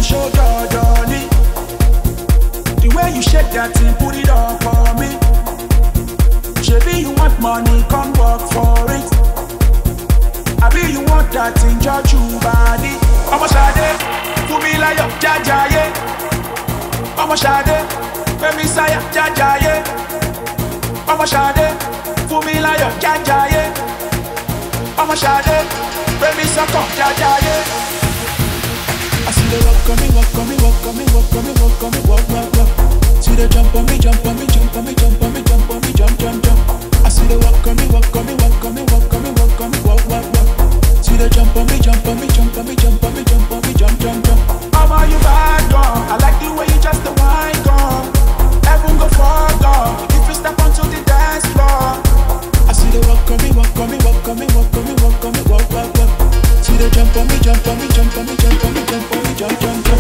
show Johnny. The way you shake that thing, put it up for me. Maybe you want money, come work for it. I be you want that thing, judge you body. Ọmọ Ṣadé, fún mi láyọ̀ jájáyé. Ọmọ Ṣadé, fẹ́mi sáyà jájáyé. Ọmọ Ṣadé, fún mi láyọ̀ jájáyé. Ọmọ Ṣadé, fẹ́mi sọ́kàn jájáyé. I see the walk on me, walk on me, walk on me, walk on me, walk on me, walk, walk, walk. See the jump on me, jump on me, jump on me, jump on me, jump on me, jump, jump, jump. I see the walk on me, walk on me, walk on me, walk on me, walk on me, walk, walk, walk. See the jump on me, jump on me, jump on me, jump on me, jump on me, jump, jump, jump. Mama, you bad girl. I like the way you just the wine girl. Heaven go for girl. If you step onto the dance floor. I see the walk on me, walk on me, walk on me, walk on me, walk on me, walk, walk, walk. See the jump on me, jump on me, jump on me, jump on me, jump on me, jump, jump, jump.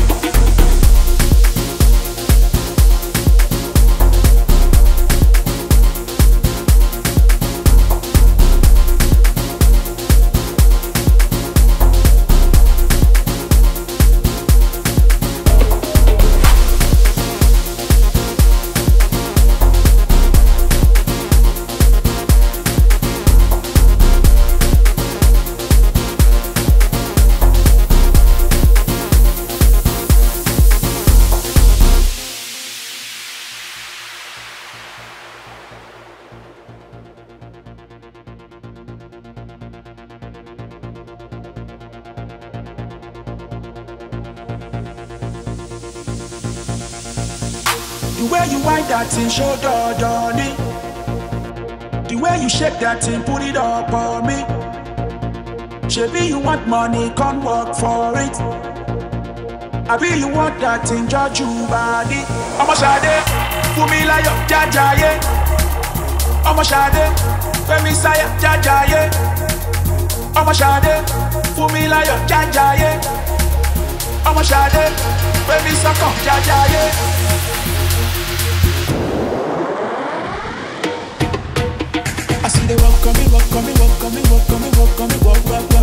The way you wind that thing, show Johnny. The way you shake that thing, put it up on me. Maybe you want money, come work for it. I be you want that thing, judge you body. Ọmọ Ṣadé, fún mi láyọ̀ jájáyé. Ọmọ Ṣadé, fẹ́mi sáyà jájáyé. Ọmọ Ṣadé, fún mi láyọ̀ jájáyé. Ọmọ Ṣadé, fẹ́mi sọ́kàn jájáyé. I see the walk on me, walk on me, walk on me, walk on me, walk on me, walk, walk, walk.